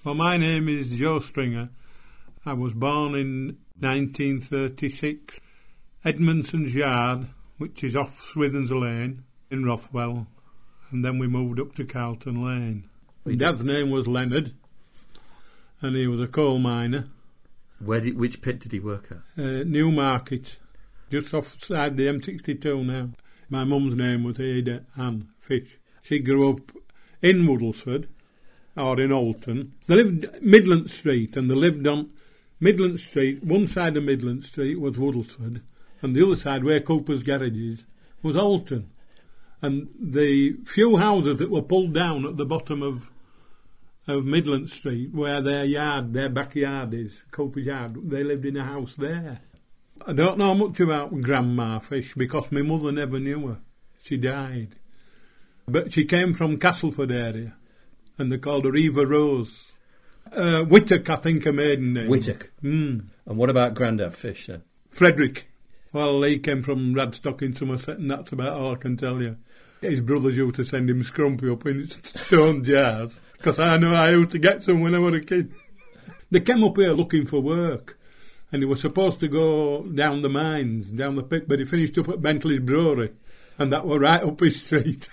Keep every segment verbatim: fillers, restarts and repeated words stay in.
Well, my name is Joe Stringer. I was born in nineteen thirty-six, Edmondson's Yard, which is off Swithins Lane in Rothwell, and then we moved up to Carlton Lane. My dad's name was Leonard, and he was a coal miner. Where did, which pit did he work at? Uh, Newmarket, just offside the M sixty-two now. My mum's name was Ada Ann Fish. She grew up in Woodlesford, or in Alton. They lived Midland Street, and they lived on Midland Street. One side of Midland Street was Woodlesford, and the other side, where Cooper's Garage is, was Alton. And the few houses that were pulled down at the bottom of of Midland Street, where their yard, their backyard is, Cooper's yard, they lived in a house there. I don't know much about Grandma Fish because my mother never knew her. She died. But she came from Castleford area, and they called her Eva Rose. Uh, Whittock, I think, her maiden name. Whittock. Mm. And what about Grandad Fish then? Frederick. Well, he came from Radstock in Somerset, and that's about all I can tell you. His brothers used to send him scrumpy up in stone jars, because I know I used to get some when I was a kid. They came up here looking for work, and he was supposed to go down the mines, down the pit, but he finished up at Bentley's Brewery, and that were right up his street.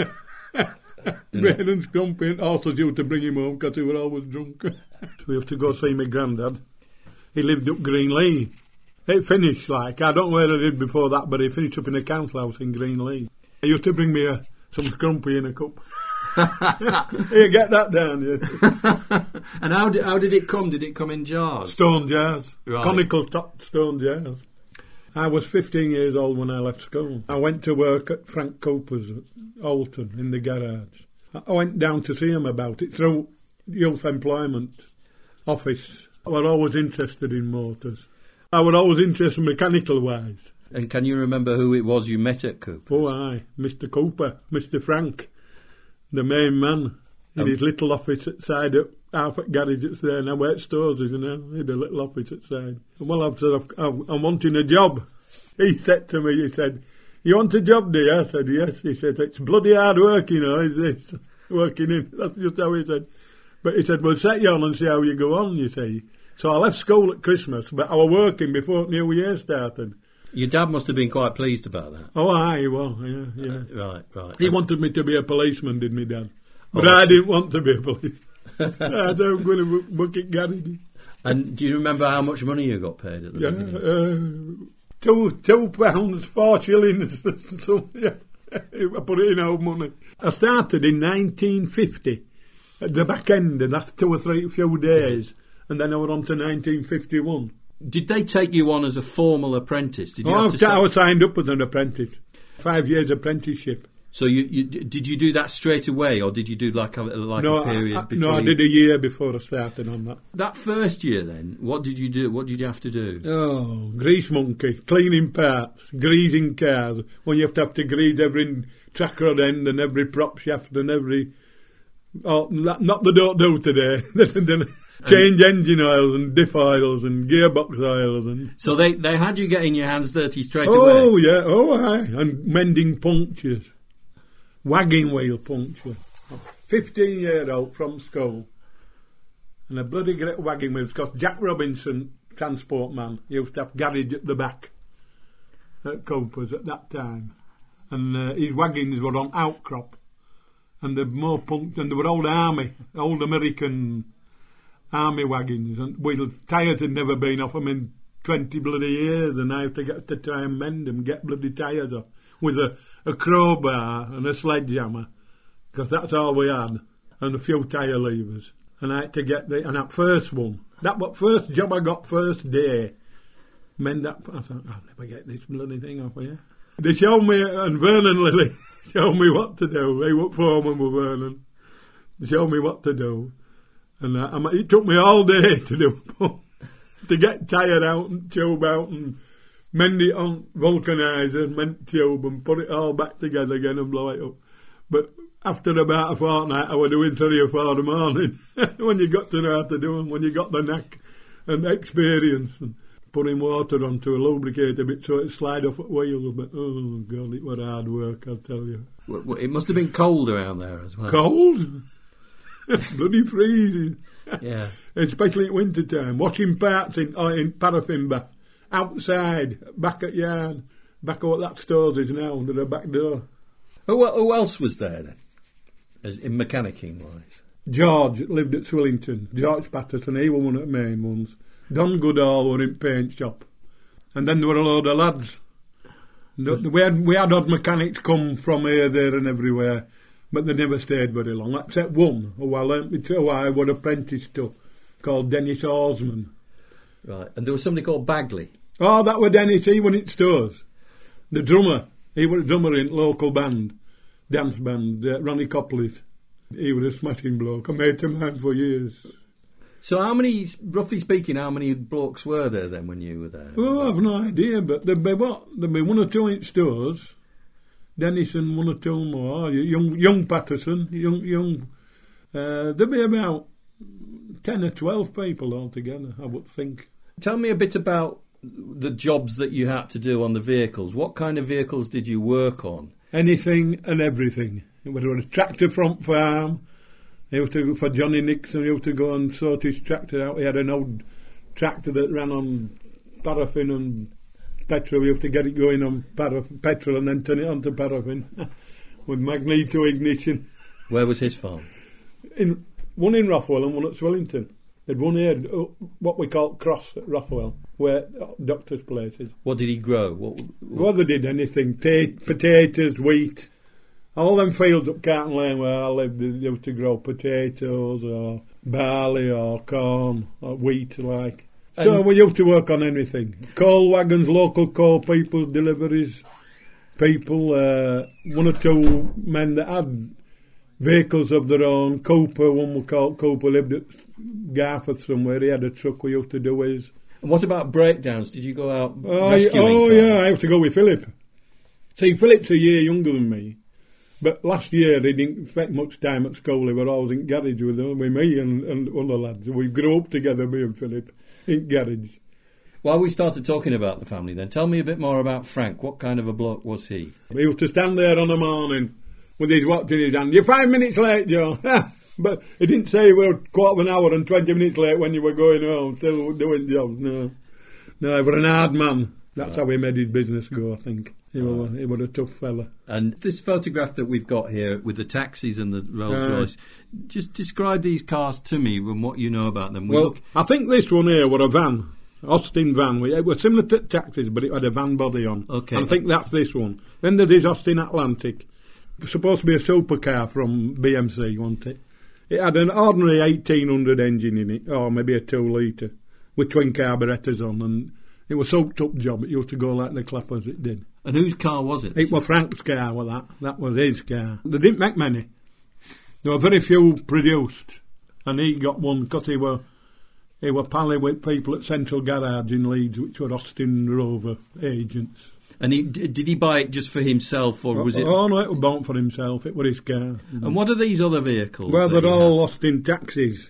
Braden and Scrumpy, and also used to bring him home because he was always drunk. So we used to go see my granddad. He lived up Greenlee. It finished like, I don't know where I did before that, but he finished up in a council house in Greenlee. He used to bring me a, some Scrumpy in a cup. Here, get that down, yeah. And how did, how did it come? Did it come in jars? Stone jars. Right. Conical top stone jars. I was fifteen years old when I left school. I went to work at Frank Cooper's at Alton in the garage. I went down to see him about it through Youth Employment Office. I was always interested in motors. I was always interested mechanical-wise. And can you remember who it was you met at Cooper's? Oh, aye. Mister Cooper, Mister Frank, the main man, in um, his little office outside at Harford Garage that's there now, where it stores is now. He had a little office outside. Well, I've said, I'm, I'm wanting a job. He said to me, he said, you want a job, do you? I said, yes. He said, it's bloody hard work, you know, is this? Working in. That's just how he said. But he said, we'll set you on and see how you go on, you see. So I left school at Christmas, but I was working before New Year started. Your dad must have been quite pleased about that. Oh, aye, well, yeah, yeah. Uh, right, right. He wanted me to be a policeman, did my dad. But oh, I didn't want to be a policeman. I don't go to work at garages. And do you remember how much money you got paid at the yeah, beginning? Uh, two, two pounds, four shillings. So, yeah, I put it in old money. I started in nineteen fifty, at the back end, and that's two or three few days, and then I went on to nineteen fifty-one. Did they take you on as a formal apprentice? Did you oh, have to I was signed up as an apprentice. Five years apprenticeship. So you, you did you do that straight away, or did you do like a like no, a period? I, I, before no, I you... did a year before I started on that. That first year, then, what did you do? What did you have to do? Oh, grease monkey, cleaning parts, greasing cars. When you have to have to grease every track rod end and every prop shaft and every. Oh, not the don't do today. Change and, engine oils and diff oils and gearbox oils and. So they, they had you getting your hands dirty straight oh, away. Oh yeah, oh aye, and mending punctures, wagging wheel puncture. Fifteen year old from school, and a bloody great wagging wheel because Jack Robinson, transport man, used to have garage at the back at Cooper's at that time, and uh, his waggings were on outcrop, and the more punctured, and they were old army, old American. Army wagons, and wheel tyres had never been off them in twenty bloody years, and I have to get to try and mend them, get bloody tyres off with a, a crowbar and a sledgehammer, because that's all we had, and a few tyre levers. And I had to get the and that first one, that what first job I got first day, mend that. I thought I'll never get this bloody thing off here. They showed me, and Vernon Lilly showed me what to do. He was foreman with Vernon. They showed me what to do. And uh, it took me all day to do to get tyre out and tube out and mend it on vulcanizer, mend tube and put it all back together again and blow it up. But after about a fortnight, I was doing three or four in the morning when you got to know how to do them, when you got the knack and experience and putting water onto a lubricator bit so it slide off at wheels. But oh God, it was hard work, I'll tell you. Well, it must have been cold around there as well. Cold? Bloody freezing. Yeah. Especially at winter time. Washing parts in, uh, in paraffin bath. Outside, back at yard. Back at what that stores is now, under the back door. Who, who else was there then, as in mechanicking wise? George lived at Swillington. George Patterson, he was one of the main ones. Don Goodall were in paint shop. And then there were a load of lads. We had, we had odd mechanics come from here, there and everywhere, but they never stayed very long, except one who I learnt who I was apprenticed to, called Dennis Orsman. Right, and there was somebody called Bagley. Oh, that was Dennis, he went in stores. The drummer, he was a drummer in local band, dance band, uh, Ronnie Copley's. He was a smashing bloke, I made him mine for years. So how many, roughly speaking, how many blokes were there then when you were there? Oh, I've no idea, but there'd be what? There'd be one or two in stores. Dennis and one or two more. Young, young Patterson, young, young. Uh, there'd be about ten or twelve people altogether, I would think. Tell me a bit about the jobs that you had to do on the vehicles. What kind of vehicles did you work on? Anything and everything. Whether it was a tractor front farm. He used to, for Johnny Nixon, he used to go and sort his tractor out. He had an old tractor that ran on paraffin and petrol. He used to get it going on paraff- petrol and then turn it on to paraffin with magneto ignition. Where was his farm? In one in Rothwell and one at Swillington. They'd one here, what we call Cross at Rothwell, where doctors' places. What did he grow? What, what? Well, they did anything. Ta- potatoes, wheat. All them fields up Carton Lane where I lived, they used to grow potatoes or barley or corn or wheat like. And so we used to work on anything. Coal wagons, local coal people, deliveries, people, uh, one or two men that had vehicles of their own. Cooper, one we called Cooper, lived at Garforth somewhere. He had a truck we used to do his. And what about breakdowns? Did you go out oh, rescuing? Oh, cars? yeah, I used to go with Philip. See, Philip's a year younger than me. But last year he didn't spend much time at school. He was always in garage with, with me and, and other lads. We grew up together, me and Philip, in garage. While we started talking about the family then, tell me a bit more about Frank. What kind of a bloke was he? He used to stand there on a morning with his watch in his hand. You're five minutes late, Joe. But he didn't say you were quarter of an hour and twenty minutes late when you were going home, still doing jobs. No, no, he was an hard man. That's right. How he made his business go, I think. He, right. was, he was a tough fella. And this photograph that we've got here with the taxis and the Rolls Royce, uh, just describe these cars to me and what you know about them. We well, look... I think this one here was a van, Austin van. It was similar to taxis, but it had a van body on. Okay. I think that's this one. Then there's this Austin Atlantic. It was supposed to be a supercar from B M C, wasn't it? It had an ordinary eighteen hundred engine in it, or maybe a two litre, with twin carburettors on, and it was a soaked up job. It used to go like the clappers, it did. And whose car was it? It was Frank's car, was that. That was his car. They didn't make many. There were very few produced, and he got one because he were, he were palling with people at Central Garage in Leeds, which were Austin Rover agents. And he, did he buy it just for himself, or was oh, it... Oh, no, it was bought for himself. It was his car. Mm-hmm. And what are these other vehicles? Well, they're all Austin taxis.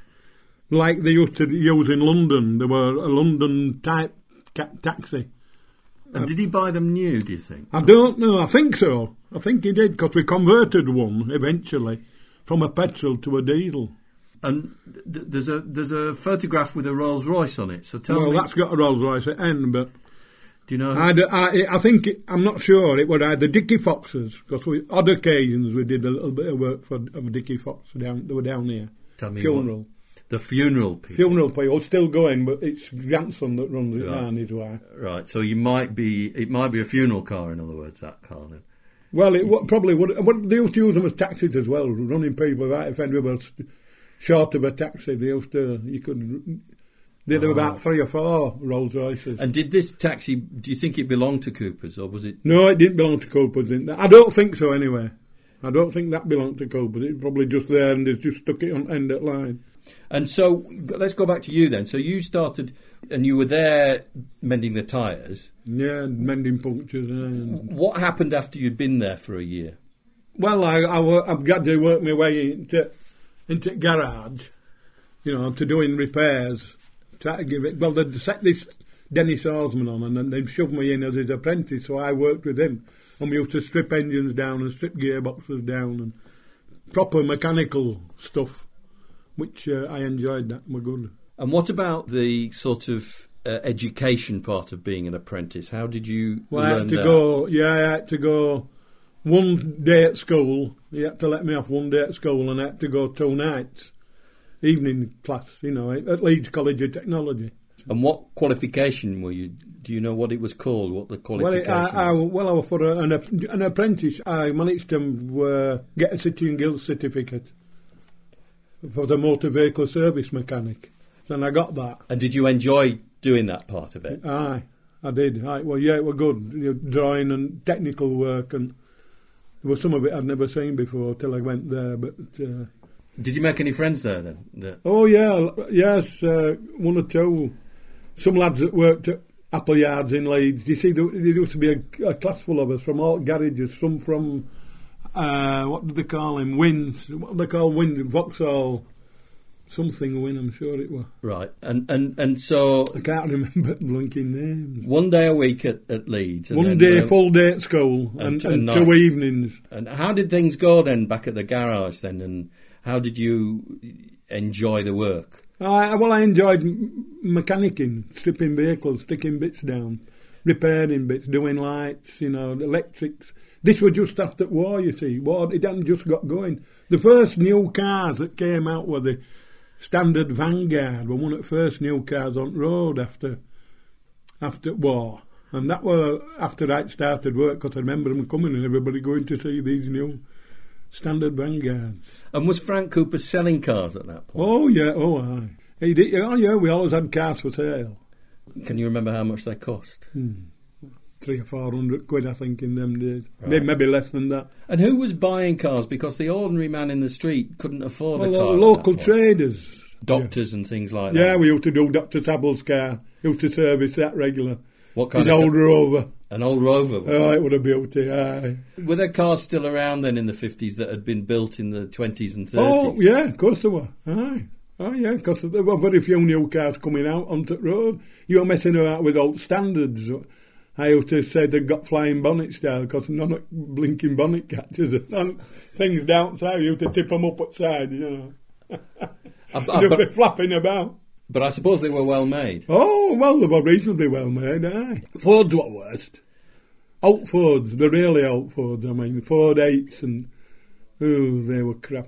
Like they used to use in London. They were a London-type ca- taxi. And did he buy them new, do you think? I don't know. I think so. I think he did, because we converted one, eventually, from a petrol to a diesel. And th- there's a there's a photograph with a Rolls Royce on it, so tell well, me... Well, that's got a Rolls Royce at end, but... Do you know... I, I, I think, it, I'm not sure, it was either Dickie Fox's, because we, odd occasions we did a little bit of work for of Dickie Fox, down, they were down here. Tell me Funeral. What? The funeral people. Funeral people, still going, but it's grandson that runs it right. and his wife. Right, so you might be, it might be a funeral car, in other words, that car then. Well, it w- probably would. What, they used to use them as taxis as well, running people right if anyone was short of a taxi. They used to, you could, they had oh. about three or four Rolls Royces. And did this taxi, do you think it belonged to Cooper's, or was it? No, it didn't belong to Cooper's. I don't think so anyway. I don't think that belonged to Cooper's. It's probably just there and they just stuck it on end at line. And so, let's go back to you then. So you started, and you were there mending the tyres. Yeah, mending punctures. And what happened after you'd been there for a year? Well, I, I, I've got to work my way into into garage, you know, to doing repairs. Try to give it. Well, they'd set this Dennis Orsman on, and then they'd shove me in as his apprentice. So I worked with him, and we used to strip engines down and strip gearboxes down and proper mechanical stuff, which uh, I enjoyed. That were good. And what about the sort of uh, education part of being an apprentice? How did you Well, I learn had to that? go. Yeah, I had to go one day at school. He had to let me off one day at school, and I had to go two nights, evening class. You know, at Leeds College of Technology. And what qualification were you? Do you know what it was called? What the Well, qualification? it, I, I, was? well, I, for an, an apprentice, I managed to uh, get a City and Guilds certificate for the motor vehicle service mechanic, and I got that. And did you enjoy doing that part of it? Aye, I did. Aye, well, yeah, it was good. You know, drawing and technical work, and there was some of it I'd never seen before till I went there. But uh, Did you make any friends there then? The- oh yeah, yes, uh, one or two. Some lads that worked at Apple Yards in Leeds. You see, there, there used to be a, a class full of us from all garages. Some from uh, what did they call him? Wins. What did they call Wins? Vauxhall. Something Win, I'm sure it was. Right, and and and so I can't remember the blinking names. one day a week at, at Leeds. And One then, day, uh, full day at school, and and, t- and, and two nights. evenings. And how did things go then back at the garage then? And how did you enjoy the work? I, well, I enjoyed m- mechanicking, stripping vehicles, sticking bits down, repairing bits, doing lights, you know, electrics. This was just after war, you see. War, it hadn't just got going. The first new cars that came out were the Standard Vanguard, were one of the first new cars on road after after war. And that were after I'd started work, because I remember them coming and everybody going to see these new Standard Vanguards. And was Frank Cooper selling cars at that point? Oh, yeah, oh, aye. He did, oh, yeah, we always had cars for sale. Can you remember how much they cost? Hmm. Three or four hundred quid, I think, in them days. Right. Maybe, maybe less than that. And who was buying cars? Because the ordinary man in the street couldn't afford Well, a car. lo- at local that point. traders. Doctors and things like Yeah, that. we used to do Doctor Tabble's car. Used to service that regular. What kind His of old ca- Rover. An old Rover. was Oh, it? it would have beauty, aye. Were there cars still around then in the fifties that had been built in the twenties and Oh, thirties? yeah, of course there were. Aye. Oh, yeah, because there were very few new cars coming out onto the road. You were messing about with old standards. I used to say they'd got flying bonnet style because none of blinking bonnet catchers and things downside. You used to tip them up outside, you know. I, I, They'd be but, flapping about. but I suppose they were well made. Oh, well, they were reasonably well made, aye. Fords were worst. Old Fords, the really old Fords, I mean, Ford eights and, oh, they were crap.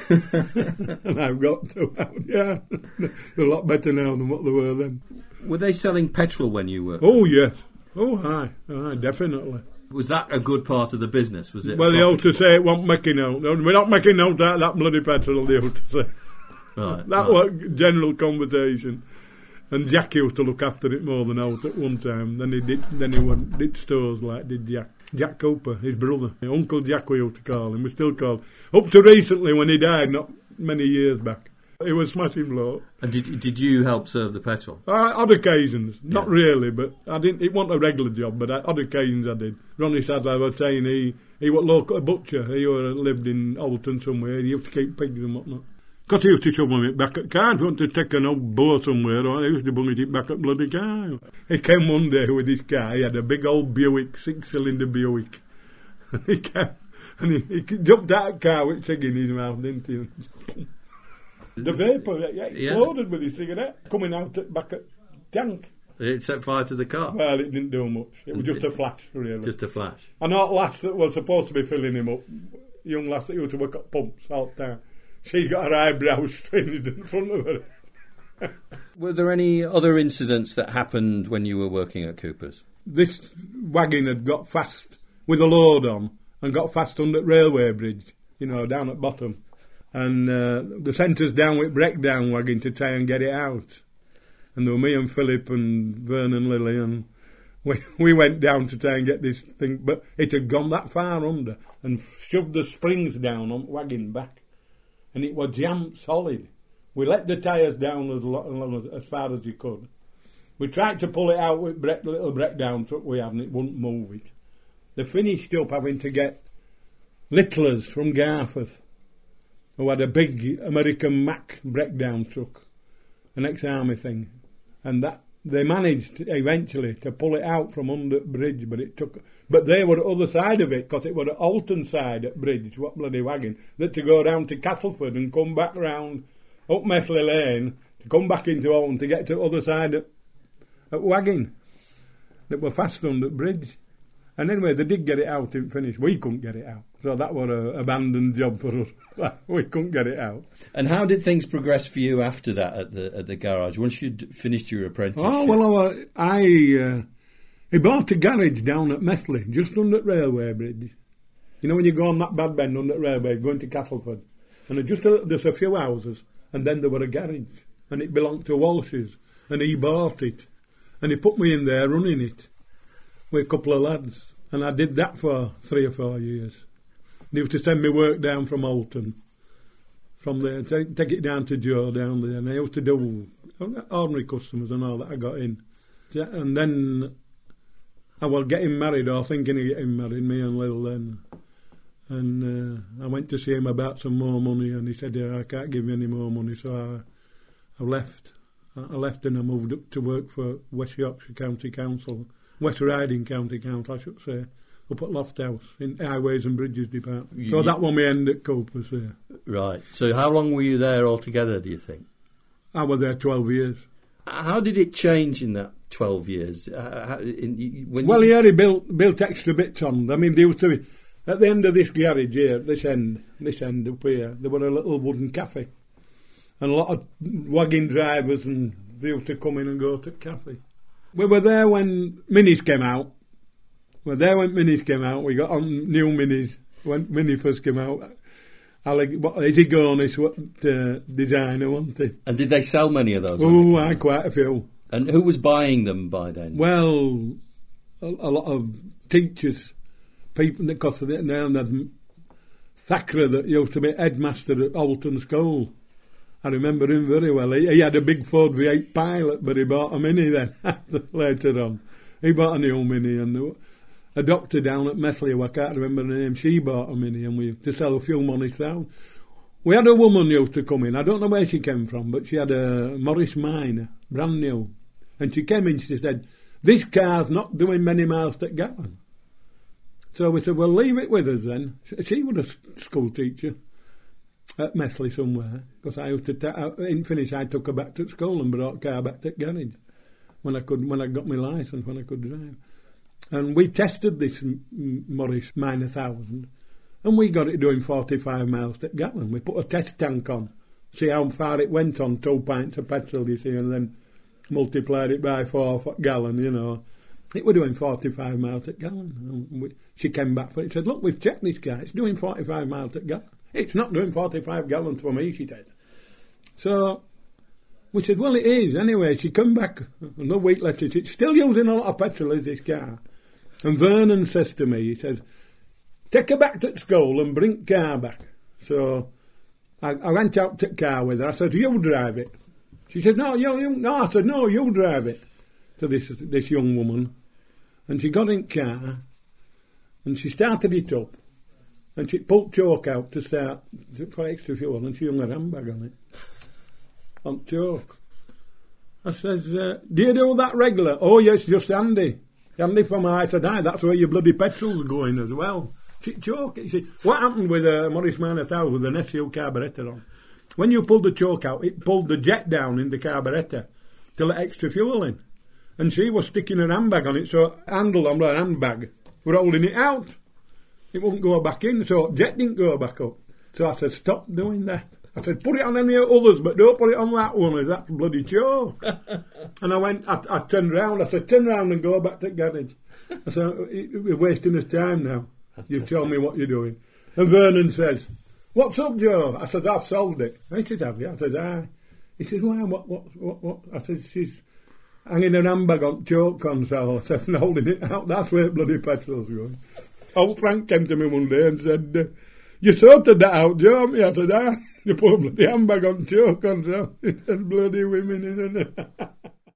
And I've got to, yeah, they're a lot better now than what they were then. Were they selling petrol when you were? Oh, yes. Oh, aye, aye, definitely. Was that a good part of the business? Was it? Well, a they ought profit- to say it wasn't making out. No, we're not making out that, that bloody petrol, they ought to say. Right, That right. was general conversation. And Jack used to look after it more than out at one time. Then he did then he went, did stores like did Jack. Jack Cooper, his brother. Uncle Jack we used to call him. We still call up to recently when he died, not many years back. He was smashing bloke. And did did you help serve the petrol? Uh, odd occasions, not Yeah. really, but I didn't. It wasn't a regular job, but I, odd occasions I did. Ronnie Sadler was saying he he was local a butcher. He were, lived in Alton somewhere. He used to keep pigs and whatnot. Because he used to shovel it back at car. If you want to take an old bow somewhere, or he used to bung it back at bloody car. He came one day with his car. He had a big old Buick, six-cylinder Buick. And he came, and he, he jumped out of the car with cig in his mouth, didn't he? The vapour, yeah, Yeah. exploded with his cigarette, coming out at, back at tank. It set fire to the car. Well, it didn't do much. It was just a flash, really. Just a flash. And that lass that was supposed to be filling him up, young lass that used to work at pumps all the time, she got her eyebrows stringed in front of her. Were there any other incidents that happened when you were working at Cooper's? This wagon had got fast with a load on and got fast under the railway bridge, you know, down at bottom. And uh, the sent us down with breakdown wagon to try and get it out. And there were me and Philip and Vernon Lilly, and we, we went down to try and get this thing, but it had gone that far under and shoved the springs down on the wagon back. And it was jammed solid. We let the tyres down as, lo- as, as far as you could. We tried to pull it out with the little breakdown truck we had, and it wouldn't move it. They finished up having to get Littlers from Garforth, who had a big American Mack breakdown truck, an ex-army thing, and that they managed eventually to pull it out from under the bridge, but it took. But they were at the other side of it, because it was at Alton side at bridge, what bloody wagon, that to go down to Castleford and come back round up Messley Lane, to come back into Alton to get to the other side at, at Wagging, that were fast under the bridge. And anyway, they did get it out and finished. We couldn't get it out. So that was an abandoned job for us. We couldn't get it out. And how did things progress for you after that at the at the garage, once you'd finished your apprenticeship? Oh, well, I... Uh, he bought a garage down at Messley, just under the railway bridge. You know when you go on that bad bend under the railway, going to Castleford, and just a, there's a few houses, and then there were a garage, and it belonged to Walsh's, and he bought it, and he put me in there running it with a couple of lads, and I did that for three or four years. They used to send me work down from Alton, from there, take, take it down to Joe down there, and I used to do ordinary customers and all that I got in. And then I was getting married, or thinking of getting married, me and Lil then. And uh, I went to see him about some more money, and he said, yeah, I can't give you any more money, so I, I left. I left and I moved up to work for West Yorkshire County Council, West Riding County Council, I should say, up at Loft House, in Highways and Bridges Department. So that one we end at Cooper's there. Right. So how long were you there altogether, do you think? I was there twelve years. How did it change in that twelve years? Uh, how, in, when well, you... yeah, he built, built extra bits on. I mean, there used to be, at the end of this garage here, this end, this end up here, there were a little wooden cafe. And a lot of wagon drivers, and they used to come in and go to the cafe. We were there when Minis came out. We were there when Minis came out. We got on new Minis when Mini first came out. Alec, what, Izzy Gornish, what uh, designer, wasn't he? And did they sell many of those? Oh, I quite a few. And who was buying them by then? Well, a, a lot of teachers, people, because they had Thacker that used to be headmaster at Alton School. I remember him very well. He, he had a big Ford V eight Pilot, but he bought a Mini then, later on. He bought a new Mini, and a doctor down at Messley, I can't remember the name, she bought a Mini, and we used to sell a few money down. We had a woman who used to come in, I don't know where she came from, but she had a Morris Minor, brand new. And she came in, she said, this car's not doing many miles to gallon. So we said, well, leave it with us then. She was a school teacher at Messley somewhere, because I used to, ta- in finish, I took her back to school and brought the car back to the garage when I could, when I got my licence, when I could drive. And we tested this Morris Minor Thousand, and we got it doing forty-five miles to gallon. We put a test tank on, see how far it went on two pints of petrol, you see, and then multiplied it by four for gallon, you know. It was doing forty-five miles to gallon. And we, she came back for it, said, look, we've checked this car, it's doing forty-five miles to gallon. It's not doing forty-five gallons for me, she said. So we said, well, it is. Anyway, she come back, and a week later, she's still using a lot of petrol, is this car. And Vernon says to me, he says, take her back to school and bring the car back. So I, I went out to the car with her. I said, you drive it. She said, no, you, you, no. I said, no, you drive it. To this this young woman. And she got in the car, and she started it up. And she pulled choke out to start, for extra fuel, and she hung her handbag on it. On choke. I says, uh, do you do that regular? Oh, yes, just handy. Handy for my eye to die. That's where your bloody petrol's going as well. She choke. You see, what happened with a uh, Morris Minor Thousand with an S U carburettor on? When you pulled the choke out, it pulled the jet down in the carburettor to let extra fuel in. And she was sticking her handbag on it, so handle on her handbag were holding it out. It wouldn't go back in, so jet didn't go back up. So I said, stop doing that. I said, put it on any others, but don't put it on that one, as that's bloody choke. And I went, I, I turned round, I said, turn round and go back to the garage. I said, you're wasting us time now. You've told me what you're doing. And Vernon says, what's up, Joe? I said, I've sold it. He said, have you? I said, aye. He says, why, what, what, what, what? I said, she's hanging her handbag on choke console. I said, and holding it out, that's where bloody petrol's going. Old Frank came to me one day and said, uh, you sorted that out, Joe, haven't you? I said, ah, you put a bloody handbag on choke console. He said, bloody women, isn't it?